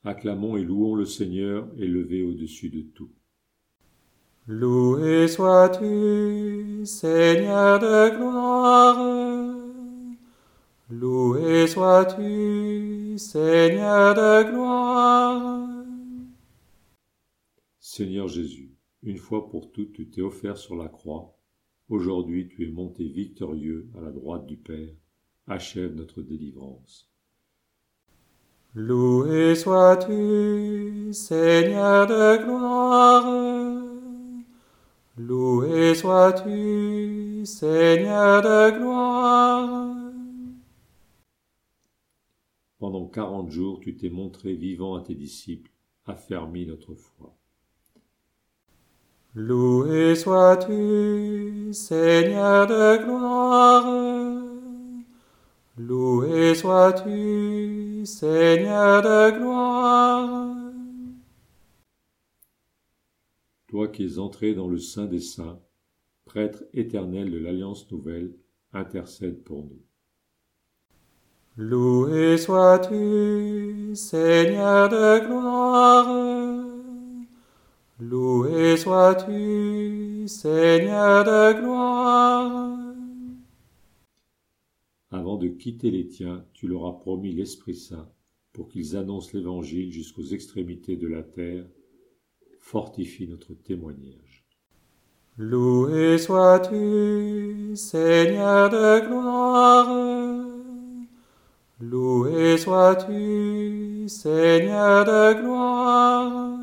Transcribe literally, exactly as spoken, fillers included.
Acclamons et louons le Seigneur élevé au-dessus de tout. Loué sois-tu, Seigneur de gloire. Loué sois-tu, Seigneur de gloire. Seigneur Jésus, une fois pour toutes tu t'es offert sur la croix. Aujourd'hui tu es monté victorieux à la droite du Père. Achève notre délivrance. Loué sois-tu, Seigneur de gloire. Loué sois-tu, Seigneur de gloire. Pendant quarante jours tu t'es montré vivant à tes disciples, affermis notre foi. Loué sois-tu, Seigneur de gloire. Loué sois-tu, Seigneur de gloire. Toi qui es entré dans le sein des saints, prêtre éternel de l'Alliance nouvelle, intercède pour nous. Loué sois-tu, Seigneur de gloire. Loué sois-tu, Seigneur de gloire. Avant de quitter les tiens, tu leur as promis l'Esprit Saint pour qu'ils annoncent l'Évangile jusqu'aux extrémités de la terre. Fortifie notre témoignage. Loué sois-tu, Seigneur de gloire. Loué sois-tu, Seigneur de gloire.